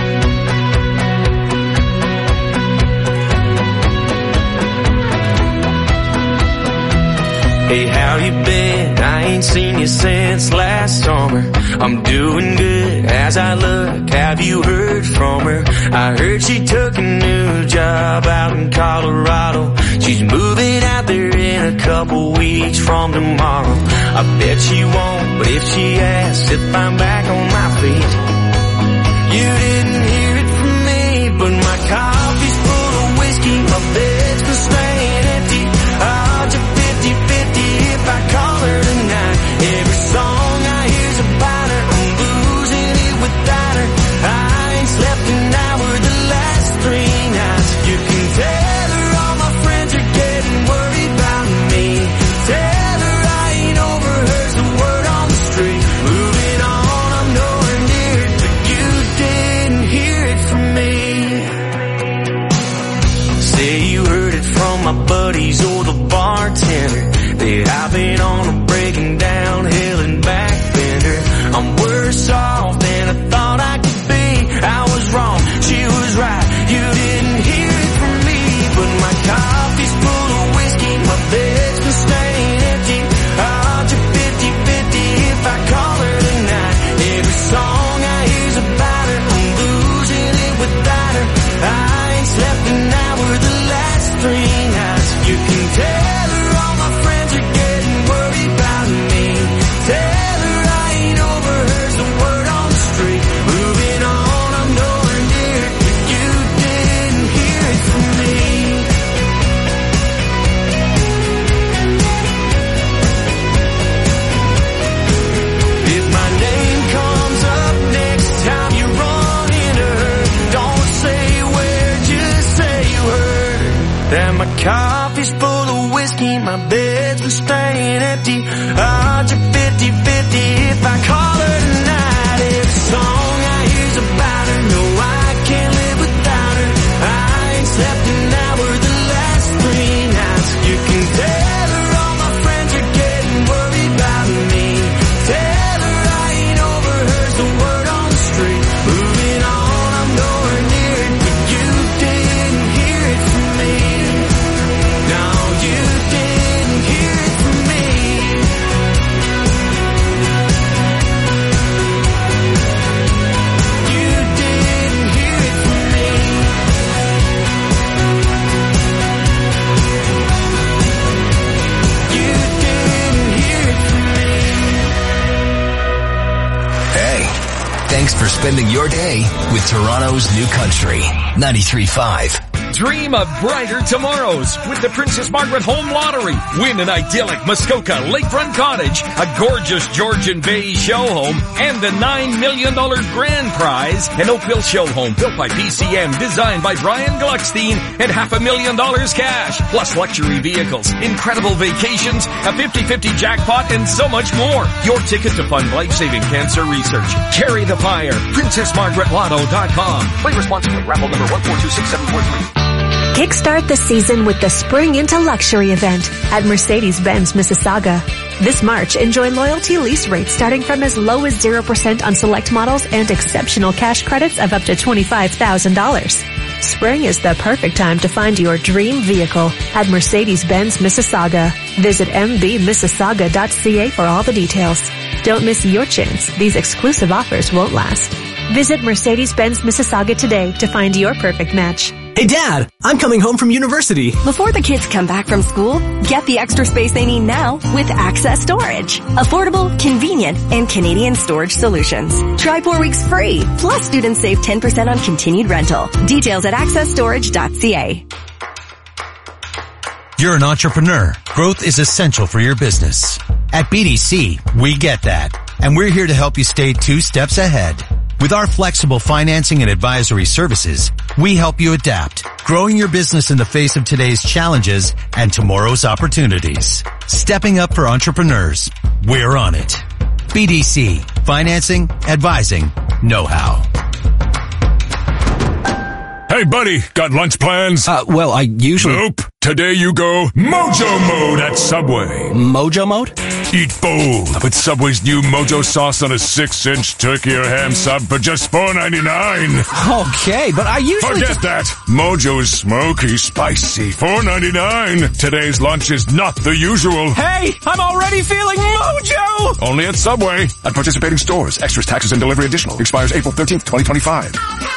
Hey, how you been? I ain't seen you since last summer. I'm doing good as I look. Have you heard from her? I heard she took a new job out in Colorado. She's moving out there in a couple weeks from tomorrow. I bet she won't, but if she asks if I'm back on my feet, you didn't hear it from me, but my coffee's full of whiskey, my bed's been staying empty. I'll just fifty-fifty if I call her tonight. Every song I hear's about her, I'm losing it without her. I ain't slept an hour the last three nights. You can tell her all my friends are getting worried about me. Tell her I ain't over her's the word on the street. Moving on, I'm nowhere near it, but you didn't hear it from me. Say you heard it from my buddies or the bartender that I've been on a breaking down hill and back bender. I'm worse off than I thought I could be. I was wrong, she was right. You didn't hear it from me, but my coffee's full of whiskey, my bed's been staying empty. I'll just fifty-fifty if I call her tonight. Every song I hear's about her, I'm losing it without her. I ain't slept an hour the last three nights. You can tell her all my friends are getting worried about me. Tell her I ain't over her's the word on the street. Moving on, I'm nowhere near it, but you didn't hear it from me. If my name comes up next time you run into her, don't say where, just say you heard that my coffee's full of whiskey, my bed's been staying empty. I'll just fifty-fifty if I call her tonight. Every song I hear's about her, no I can't live without her. I ain't slept an hour the last three nights. You can tell her all my friends are getting worried about me. Tell her I ain't over her's the word on the street. Moving on, I'm nowhere near it, but you didn't hear it from me. No, you didn't hear it from me. You didn't hear it from me. You didn't hear it from me. Hey, thanks for spending your day with Toronto's New Country. ninety-three point five. Dream of brighter tomorrows with the Princess Margaret Home Lottery. Win an idyllic Muskoka lakefront cottage, a gorgeous Georgian Bay show home, and the nine million dollars grand prize, an Oakville show home built by B C M, designed by Brian Gluckstein, and half a million dollars cash, plus luxury vehicles, incredible vacations, a fifty-fifty jackpot, and so much more. Your ticket to fund life-saving cancer research. Carry the fire. princess margaret lotto dot com. Play responsibly. Raffle number one four two six seven four three. Kickstart the season with the Spring Into Luxury event at Mercedes-Benz Mississauga. This March, enjoy loyalty lease rates starting from as low as zero percent on select models and exceptional cash credits of up to twenty-five thousand dollars. Spring is the perfect time to find your dream vehicle at Mercedes-Benz Mississauga. Visit m b mississauga dot c a for all the details. Don't miss your chance. These exclusive offers won't last. Visit Mercedes-Benz Mississauga today to find your perfect match. Hey Dad, I'm coming home from university. Before the kids come back from school, get the extra space they need now with Access Storage. Affordable, convenient, and Canadian storage solutions. Try four weeks free. Plus students save ten percent on continued rental. Details at access storage dot c a. You're an entrepreneur. Growth is essential for your business. At B D C, we get that. And we're here to help you stay two steps ahead. With our flexible financing and advisory services, we help you adapt, growing your business in the face of today's challenges and tomorrow's opportunities. Stepping up for entrepreneurs. We're on it. B D C. Financing, advising, know-how. Hey, buddy, got lunch plans? Uh, well, I usually... Nope. Today you go Mojo Mode at Subway. Mojo Mode? Eat bold with Subway's new Mojo sauce on a six-inch turkey or ham sub for just four ninety-nine. Okay, but I usually... Forget just... that. Mojo's smoky, spicy, four ninety-nine. Today's lunch is not the usual. Hey, I'm already feeling Mojo! Only at Subway. At participating stores. Extras, taxes, and delivery additional. Expires April thirteenth, twenty twenty-five.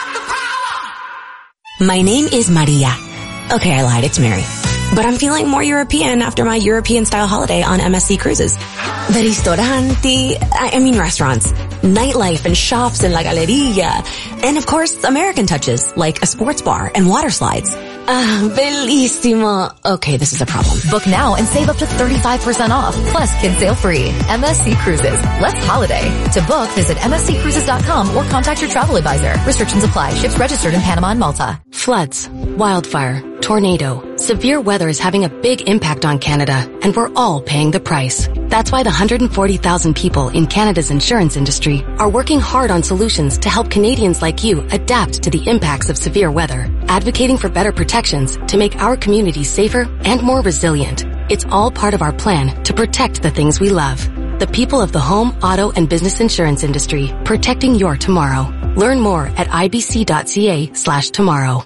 My name is Maria. Okay, I lied, it's Mary. But I'm feeling more European after my European-style holiday on M S C Cruises. The ristoranti, I mean restaurants, nightlife and shops in La Galleria, and of course, American touches, like a sports bar and water slides. Ah, bellissimo. Okay, this is a problem. Book now and save up to thirty-five percent off, plus kids sail free. M S C Cruises. Let's holiday. To book, visit m s c cruises dot com or contact your travel advisor. Restrictions apply. Ships registered in Panama and Malta. Floods, wildfire, tornado. Severe weather is having a big impact on Canada, and we're all paying the price. That's why the one hundred forty thousand people in Canada's insurance industry are working hard on solutions to help Canadians like you adapt to the impacts of severe weather, advocating for better protections to make our communities safer and more resilient. It's all part of our plan to protect the things we love. The people of the home, auto, and business insurance industry, protecting your tomorrow. Learn more at ibc.ca slash tomorrow.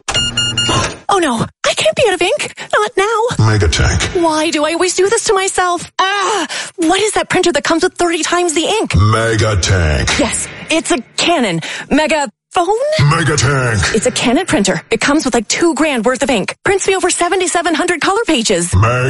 Oh no, I can't be out of ink. Not now. Megatank. Why do I always do this to myself? Ah, what is that printer that comes with thirty times the ink? Megatank. Yes, it's a Canon. Mega... Phone? Megatank. It's a Canon printer. It comes with like two grand worth of ink. Prints me over seventy-seven hundred color pages.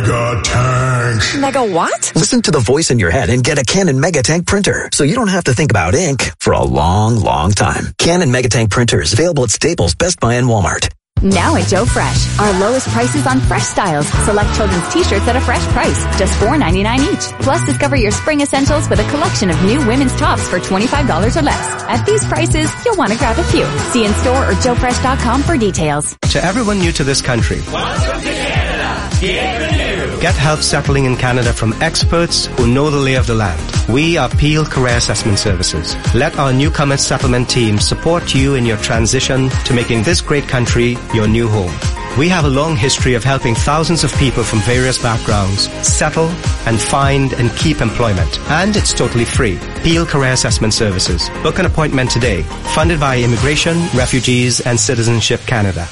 Megatank. Mega what? Listen to the voice in your head and get a Canon Megatank printer, so you don't have to think about ink for a long, long time. Canon Megatank printers available at Staples, Best Buy, and Walmart. Now at Joe Fresh, our lowest prices on fresh styles. Select children's t-shirts at a fresh price, just four ninety-nine each. Plus, discover your spring essentials with a collection of new women's tops for twenty-five dollars or less. At these prices, you'll want to grab a few. See in store or joe fresh dot com for details. To everyone new to this country, welcome to Canada. Get renewed. Get help settling in Canada from experts who know the lay of the land. We are Peel Career Assessment Services. Let our newcomer settlement team support you in your transition to making this great country your new home. We have a long history of helping thousands of people from various backgrounds settle and find and keep employment. And it's totally free. Peel Career Assessment Services. Book an appointment today. Funded by Immigration, Refugees and Citizenship Canada.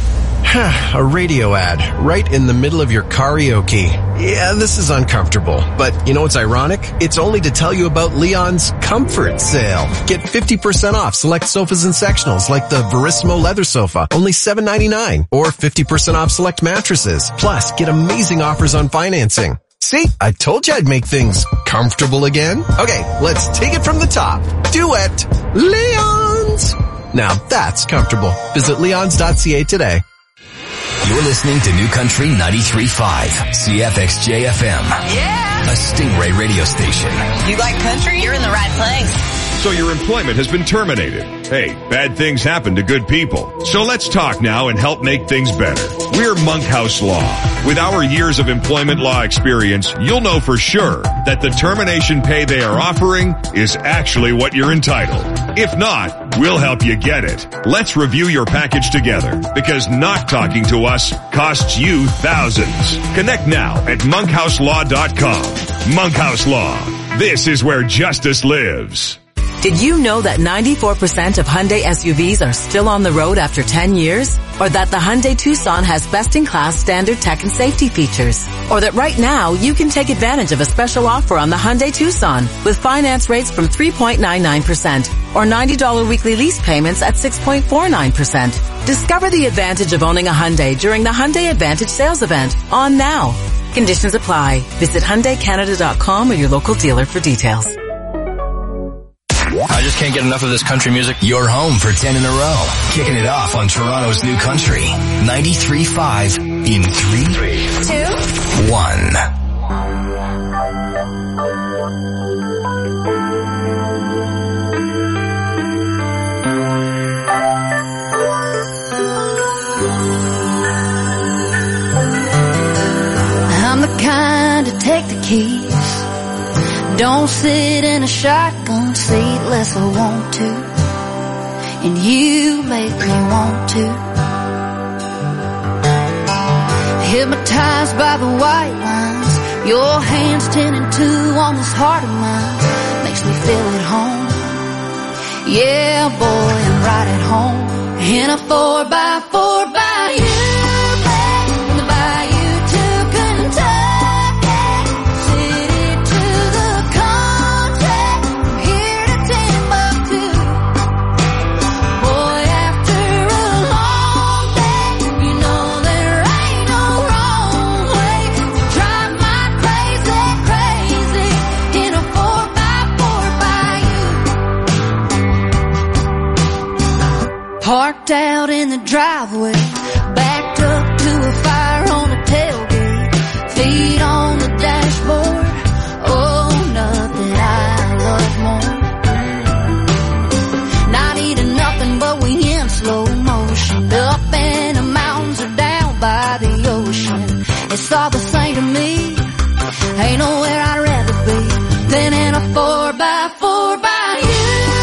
A radio ad right in the middle of your karaoke. Yeah, this is uncomfortable, but you know what's ironic? It's only to tell you about Leon's Comfort Sale. Get fifty percent off select sofas and sectionals like the Verissimo leather sofa, only seven ninety-nine, or fifty percent off select mattresses. Plus, get amazing offers on financing. See, I told you I'd make things comfortable again. Okay, let's take it from the top. Duet, Leon's. Now that's comfortable. Visit leons dot c a today. You're listening to New Country ninety-three point five, C F X J F M. Yeah! A Stingray radio station. You like country? You're in the right place. So your employment has been terminated. Hey, bad things happen to good people. So let's talk now and help make things better. We're Monkhouse Law. With our years of employment law experience, you'll know for sure that the termination pay they are offering is actually what you're entitled. If not, we'll help you get it. Let's review your package together, because not talking to us costs you thousands. Connect now at monkhouse law dot com. Monkhouse Law. This is where justice lives. Did you know that ninety-four percent of Hyundai S U Vs are still on the road after ten years? Or that the Hyundai Tucson has best-in-class standard tech and safety features? Or that right now you can take advantage of a special offer on the Hyundai Tucson with finance rates from three point nine nine percent or ninety dollars weekly lease payments at six point four nine percent? Discover the advantage of owning a Hyundai during the Hyundai Advantage Sales Event on now. Conditions apply. Visit Hyundai Canada dot com or your local dealer for details. I just can't get enough of this country music. You're home for ten in a row. Kicking it off on Toronto's New Country. ninety-three point five in three, two, one. I'm the kind to take the keys. Don't sit in a shotgun seat unless I want to. And you make me want to. Hypnotized by the white lines, your hands ten and two on this heart of mine. Makes me feel at home. Yeah, boy, I'm right at home. In a four by four by you. Parked out in the driveway, backed up to a fire on the tailgate, feet on the dashboard. Oh, nothing I love more. Not eating nothing, but we in slow motion. Up in the mountains or down by the ocean. It's all the same to me. Ain't nowhere I'd rather be than in a four by four by you.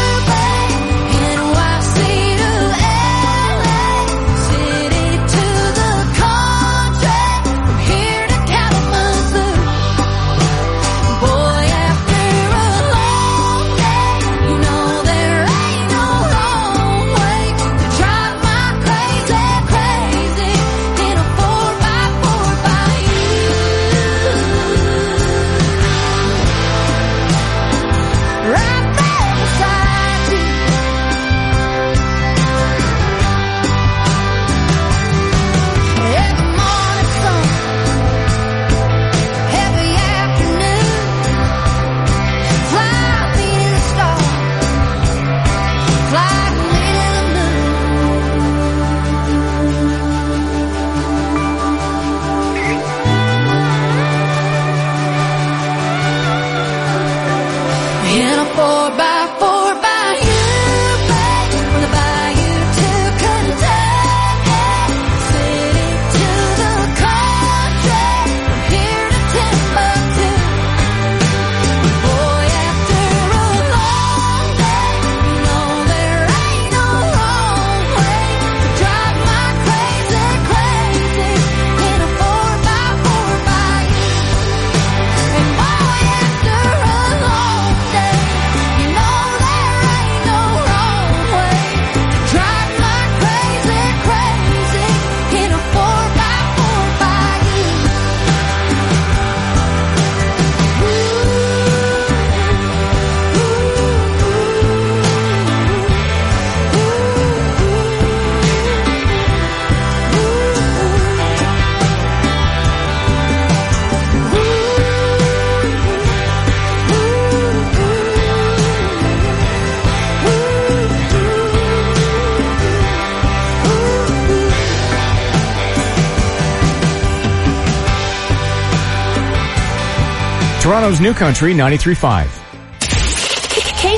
Toronto's New Country, ninety-three point five. Case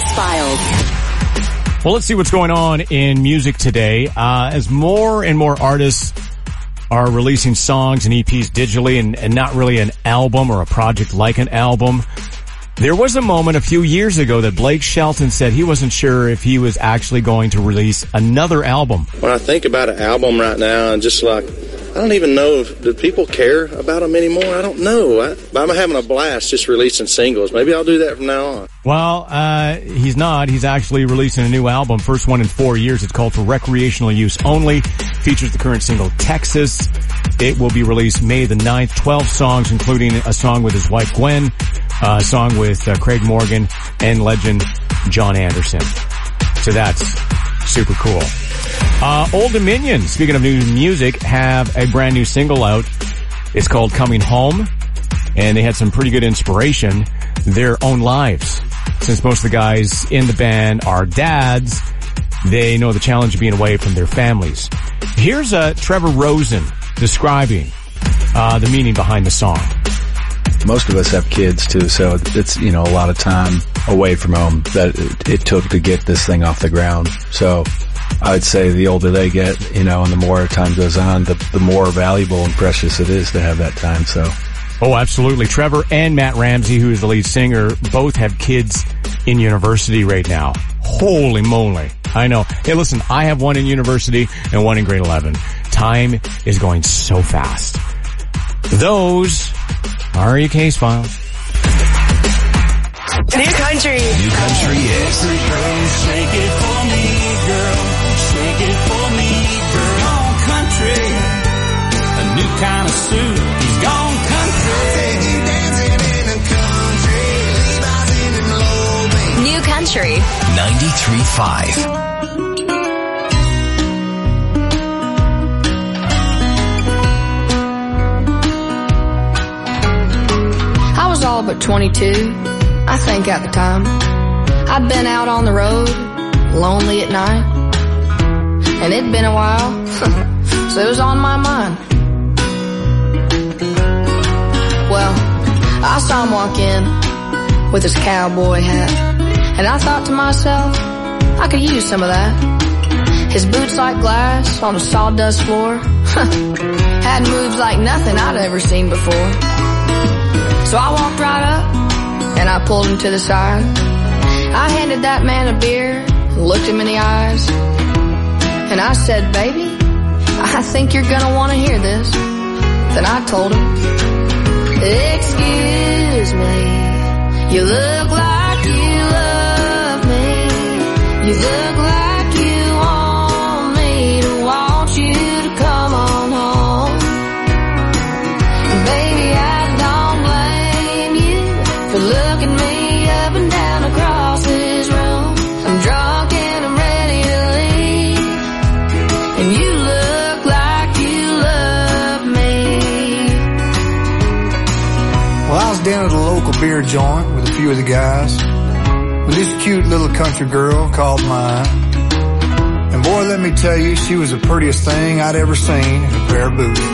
filed. Well, let's see what's going on in music today. Uh, as more and more artists are releasing songs and E Ps digitally and, and not really an album or a project like an album, there was a moment a few years ago that Blake Shelton said he wasn't sure if he was actually going to release another album. When I think about an album right now, and just like, I don't even know if, do people care about them anymore? I don't know. I, I'm having a blast just releasing singles. Maybe I'll do that from now on. Well, uh, he's not. He's actually releasing a new album, first one in four years. It's called For Recreational Use Only. Features the current single, Texas. It will be released May the ninth. twelve songs, including a song with his wife, Gwen, a song with uh, Craig Morgan, and legend John Anderson. So that's super cool. Uh, Old Dominion, speaking of new music, have a brand new single out. It's called Coming Home, and they had some pretty good inspiration, their own lives. Since most of the guys in the band are dads, they know the challenge of being away from their families. Here's uh, Trevor Rosen describing uh, the meaning behind the song. Most of us have kids too, so it's, you know, a lot of time away from home that it, it took to get this thing off the ground. So I would say the older they get, you know, and the more time goes on, the, the more valuable and precious it is to have that time. So. Oh, absolutely. Trevor and Matt Ramsey, who is the lead singer, both have kids in university right now. Holy moly. I know. Hey, listen, I have one in university and one in grade eleven. Time is going so fast. Those are your case files. New country. New country is. Shake it for me, girl. Shake it for me, girl. Gone country. A new kind of suit. He's gone country. Take you dancing in the country. Levi's in them low bass. New country. ninety-three point five. I was all but twenty-two, I think at the time. I'd been out on the road, lonely at night. And it'd been a while, so it was on my mind. Well, I saw him walk in with his cowboy hat. And I thought to myself, I could use some of that. His boots like glass on a sawdust floor. Had moves like nothing I'd ever seen before. So I walked right up, and I pulled him to the side. I handed that man a beer, looked him in the eyes, and I said, baby, I think you're gonna want to hear this. Then I told him, excuse me, you look like you love me. You look like you want me to want you to come on home. Baby, I don't blame you for looking me up and down across this room. I'm drunk and I'm ready to leave, and you look like you love me. Well, I was down at a local beer joint with a few of the guys, with this cute little country girl called mine. And boy, let me tell you, she was the prettiest thing I'd ever seen in a pair of boots.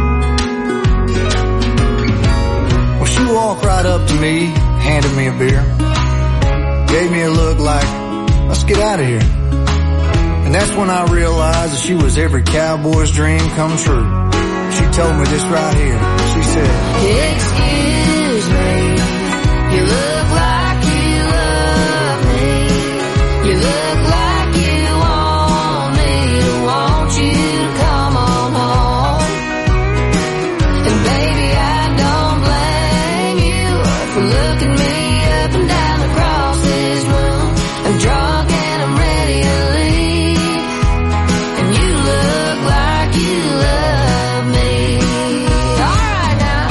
Well, she walked right up to me, handed me a beer, gave me a look like, let's get out of here. And that's when I realized that she was every cowboy's dream come true. She told me this right here. She said, excuse me, you look like you love me. You look like you want me to want you to come on home. And baby, I don't blame you for looking me up and down across this room. I'm drunk and I'm ready to leave, and you look like you love me. All right now.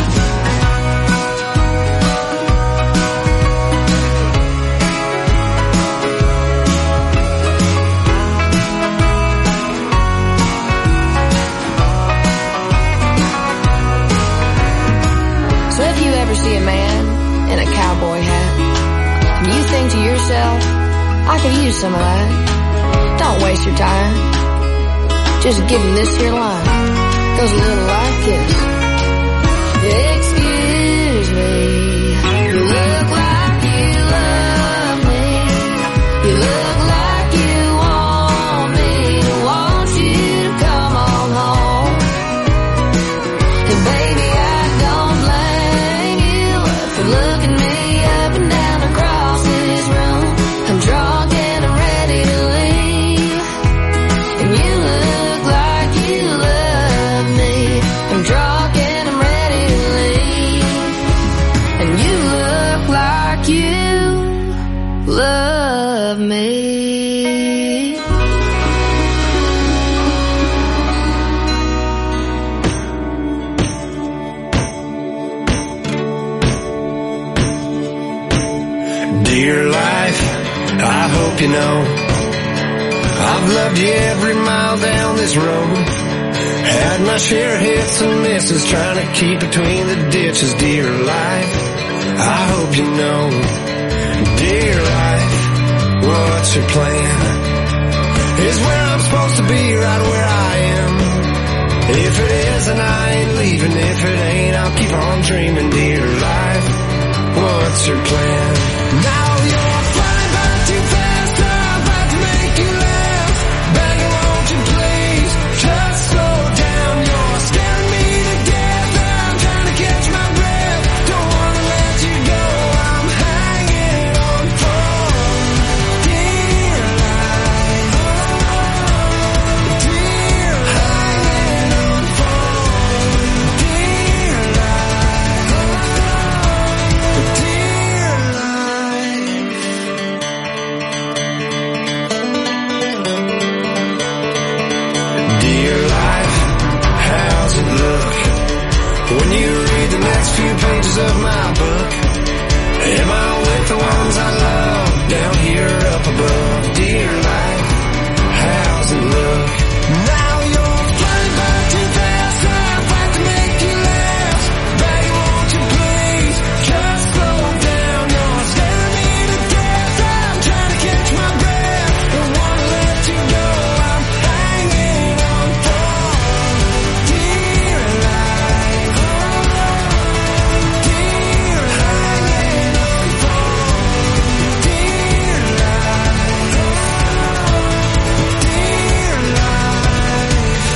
So if you ever see a man in a cowboy hat, and you think to yourself, I could use some of that, don't waste your time. Just give him this here line. Goes a little like this. Excuse me, you look like you love me. You look like you want me to want you to come on home. And baby, I don't blame you for looking me up and down across this room. I'm drunk and I'm ready to leave, and you look like you love me. I'm drunk and I'm ready to leave, and you look like you love me. Dear life, I hope you know I've loved you every mile down this road. Had my share of hits and misses, trying to keep between the ditches, dear life. I hope you know, dear life, what's your plan? Is where I'm supposed to be, right where I am. If it is, then I ain't leaving. If it ain't, I'll keep on dreaming, dear life, what's your plan? Now you're flying by too fast, I'm about to make you laugh. Begging, won't you please just slow down? You're scaring me to death, I'm trying to catch my breath. Don't wanna let you go, I'm hanging on for dear life. Dear hanging on for dear life. Dear life. Dear life, how's it look when you read the next few pages of my book? Am I with the ones I love down here up above? Dear life, how's it look? Now you're flying by too fast, I'm about to make you laugh. Baby, won't you please just slow down? You're scaring me to death, I'm trying to catch my breath. Don't wanna let you go, I'm hanging on for dear life. Dear hanging on for dear life. Dear life.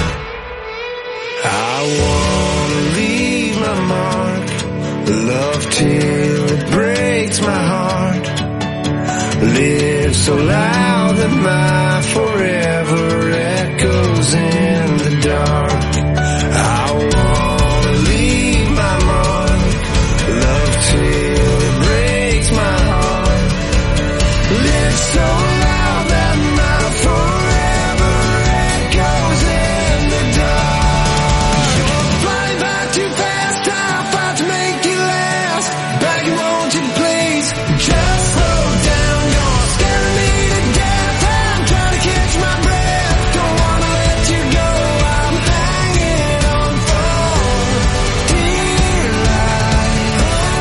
I wanna leave my mark, love till it breaks my heart. Live so loud that my forever echoes in the dark. I wanna leave my mark, love till it breaks my heart. Live so loud that my forever echoes in the dark. You're flying by too fast, I'm about to make you last. Begging, won't you please just slow down? You're scaring me to death, I'm trying to catch my breath. Don't wanna let you go, I'm hanging on for dear life.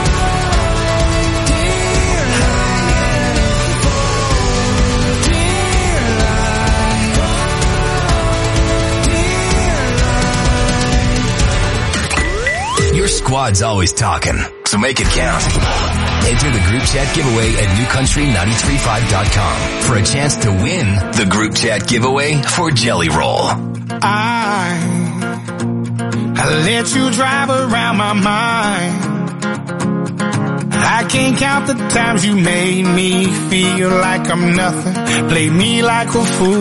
Dear hanging on for dear life. Dear life. Your squad's always talking, so make it count. Enter the group chat giveaway at new country nine three five dot com for a chance to win the group chat giveaway for Jelly Roll. I, I let you drive around my mind. I can't count the times you made me feel like I'm nothing. Played me like a fool.